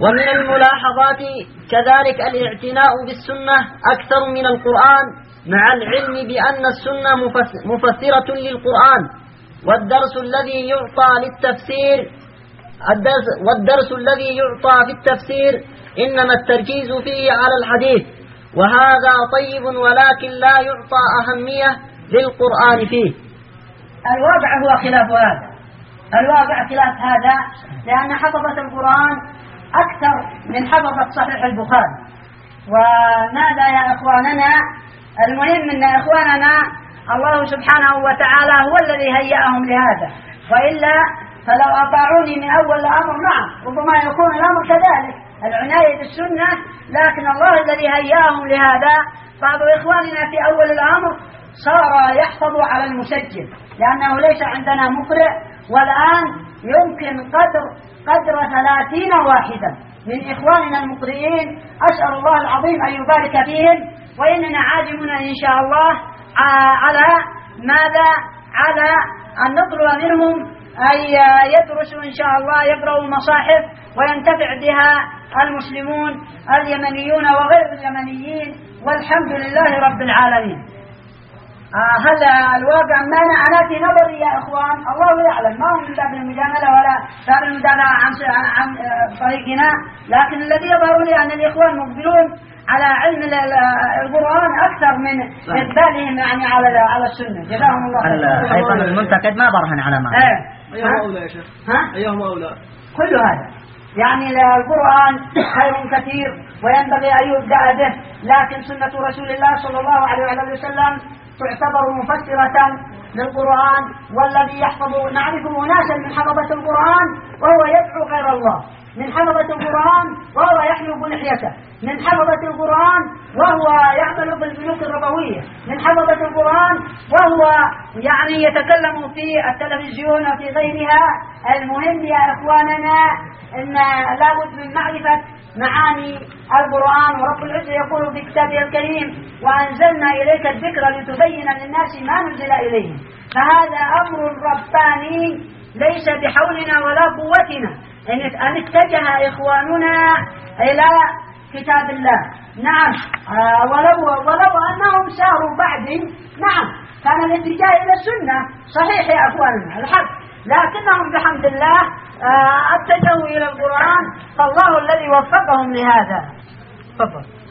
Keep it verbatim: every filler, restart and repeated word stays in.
ومن الملاحظات كذلك الاعتناء بالسنة أكثر من القرآن، مع العلم بأن السنة مفسرة للقرآن، والدرس الذي يعطى للتفسير الدرس والدرس الذي يعطى في التفسير إنما التركيز فيه على الحديث، وهذا طيب ولكن لا يعطى أهمية للقرآن فيه. الواقع هو خلاف هذا، الواقع خلاف هذا، لأن حفظة القرآن أكثر من حفظة صحيح البخاري. وماذا يا إخواننا؟ المهم أن إخواننا الله سبحانه وتعالى هو الذي هيأهم لهذا، وإلا فلو أطاعوني من أول الأمر نعم ربما يكون الأمر كذلك، العناية بالسنة، لكن الله الذي هيأهم لهذا. بعض إخواننا في أول الأمر صار يحفظ على المسجل لأنه ليس عندنا مقرئ، والآن يمكن قدر قدر ثلاثين واحدا من إخواننا المقرئين، أسأل الله العظيم أن يبارك فيهم، وإننا عازمون إن شاء الله على ماذا؟ على أن نطلب منهم أن يدرسوا إن شاء الله، يقرأوا المصاحف وينتفع بها المسلمون اليمنيون وغير اليمنيين، والحمد لله رب العالمين. آه هذا الواقع ما أنا في نظري يا إخوان، الله يعلم، ما هو من باب المجاملة ولا باب المدافعة عن عن طريقنا، لكن الذي يظهر لي أن الإخوان مقبلون على علم القرآن أكثر من إقبالهم يعني على على السنة. جزاهم الله خير. أيضا المنتقد ما برهن على ما. إيه. أيهما أولى يا شيخ؟ ها؟ أيهما أولى؟ كل هذا يعني القرآن خير كثير وينبغي أن يبدأ به، لكن سنة رسول الله صلى الله عليه وآله وسلم تعتبر مفسرة للقرآن. والذي يحفظ، نعرف أناسا من حفظة القرآن وهو يدعو غير الله، من حفظة القرآن وهو يحلب لحيته، من حفظة القرآن وهو يعمل بالبنوك الربوية، من حفظة القرآن وهو يعني يتكلم في التلفزيون وفي غيرها. المهم يا إخواننا أن لابد من معرفة معاني القرآن، ورب العزة يقول في كتابه الكريم: وأنزلنا إليك الذكر لتبين للناس ما نزل إليهم. فهذا أمر رباني ليس بحولنا ولا قوتنا أن اتجه إخواننا إلى كتاب الله. نعم آه ولو, ولو أنهم ساروا بعد نعم كان الاتجاه إلى السنة صحيح يا أخواننا الحق، لكنهم بحمد الله آه اتجهوا إلى القرآن، فالله الذي وفقهم لهذا. تفضل.